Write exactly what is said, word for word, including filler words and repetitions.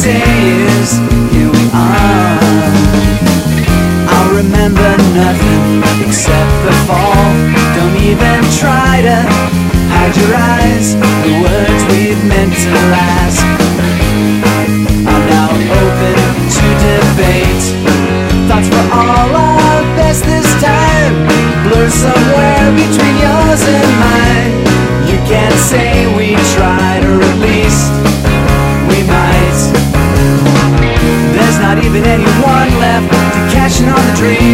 say is, here we are. I'll remember nothing except the fall. Don't even try to hide your eyes. The words we've meant to last are now open to debate. Thoughts were all our best this time, blur somewhere between yours and mine. You can't say we tried, or at least we might. There's not even anyone left to cash in on the dream.